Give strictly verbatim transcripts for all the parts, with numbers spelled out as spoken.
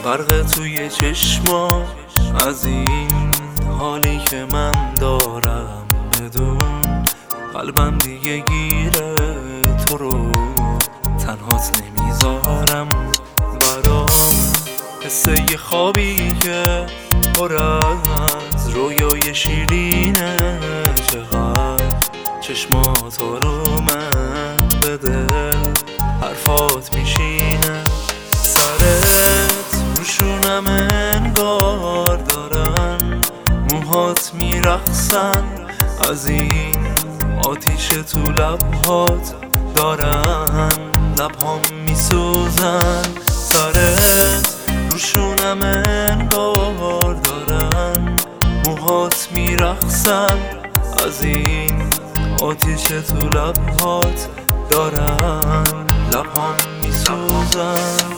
برق توی چشما از این حالی که من دارم بدون قلبم دیگه گیره تو رو تنهات نمیذارم. برام حسه یه خوابی که پر از رویای شیرینه، چقدر چشماتو رو من به دل حرفات میشینه. سرت روشونم انگار دارن موهات میرقصن، از این آتیش تو لبهات دارن لبهام میسوزن. سرت روشونم انگار دارن موهات میرقصن، از این آتیش تو لبهات دارن لبهام میسوزن.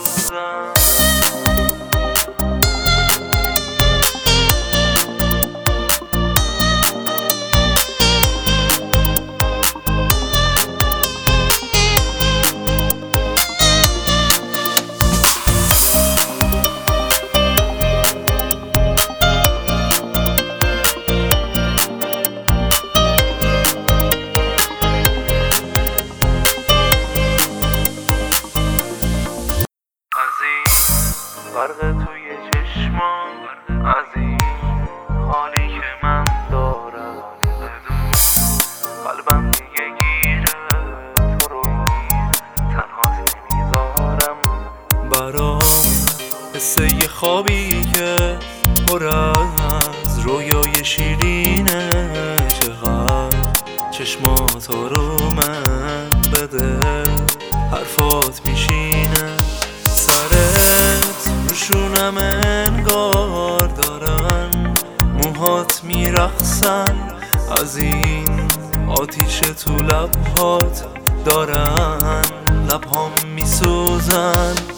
برق توی چشما از این حالی که من دارم بدون قلبم دیگه گیره تو رو تنهات نمیذارم. برام حسه یه خوابی که پر از رویای شیرینه، چقدر چشماتو رو من به دل حرفات میشینه. سرت روشونم انگار دارن موهات میرقصن، از این آتیش تو لبهات دارن لبهام میسوزن.